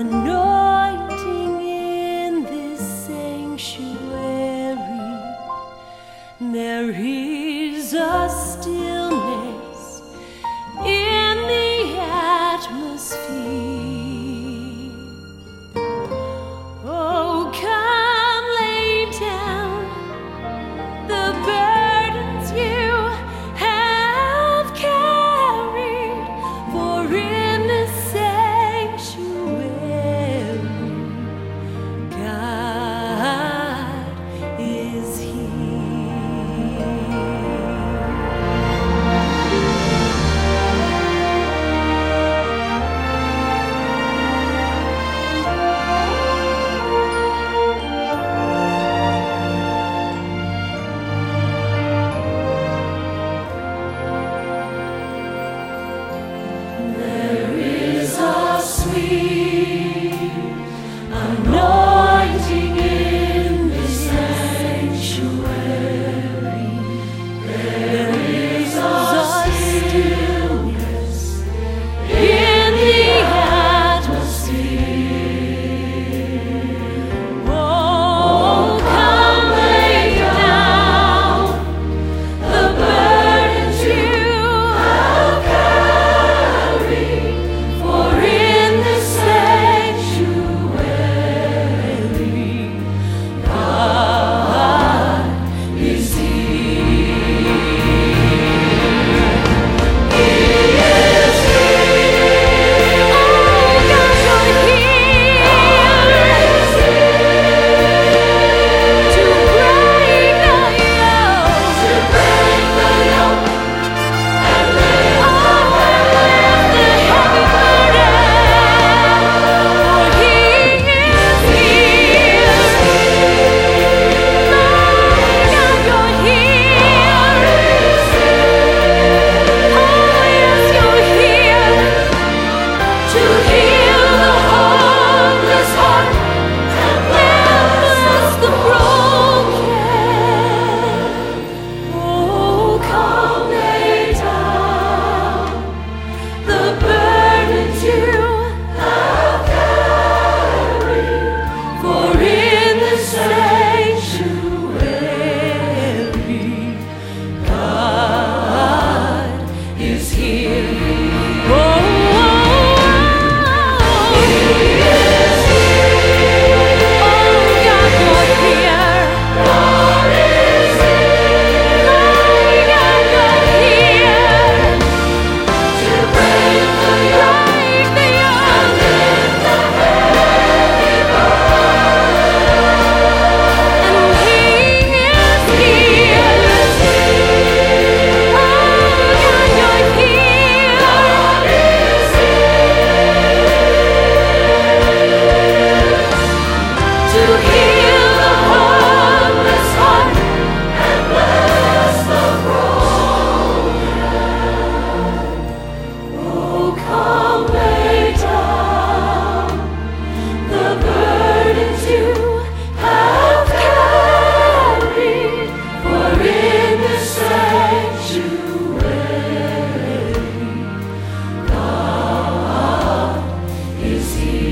anointing in this sanctuary. There is a stillness in the atmosphere. Oh, come lay down the burdens you have carried, for in the sanctuary God is here. There is a sweet anointing in the sanctuary. There is a stillness in the atmosphere. Oh, come lay down the burdens you have carried, for in the sanctuary God is here. He is here. Oh, God, you're here to break the yoke, and lift the heavy burden. For He is here. God, you're here. Oh, yes, you're here to heal the hopeless heart and bless the broken. Oh, come lay down the burdens you have carried, for in the sanctuary God is here. Oh, He is here. Oh, God, you're here. God is here. My God, you're here to break the yoke, and lift the heavy burden. And He is here. Oh, God, you're here. God is here to heal the hopeless heart and bless the broken. Oh, come lay down the burdens you have carried, for in the sanctuary God is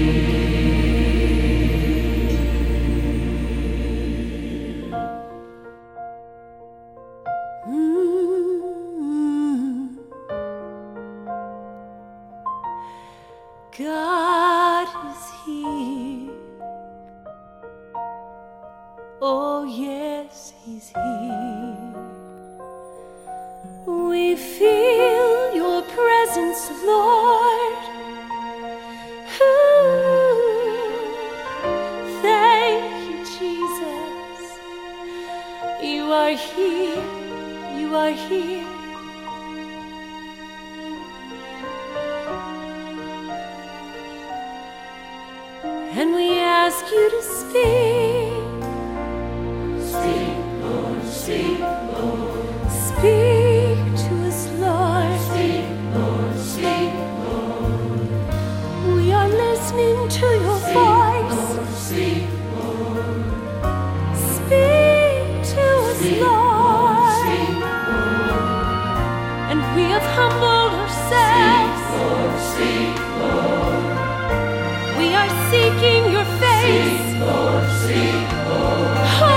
God is here. Oh, yes, He's here. We feel your presence, Lord. Ooh, thank you, Jesus. You are here. You are here. And we ask you to speak. Speak, Lord, speak, Lord. Speak to us, Lord. Speak, Lord, speak, Lord. We are listening to your voice. Lord, speak, Lord. Speak to us, Lord. Speak, Lord. And we have humbled ourselves. Speak, Lord, speak, Lord. We are seeking your face. Seek, Lord, seek, Lord. Oh,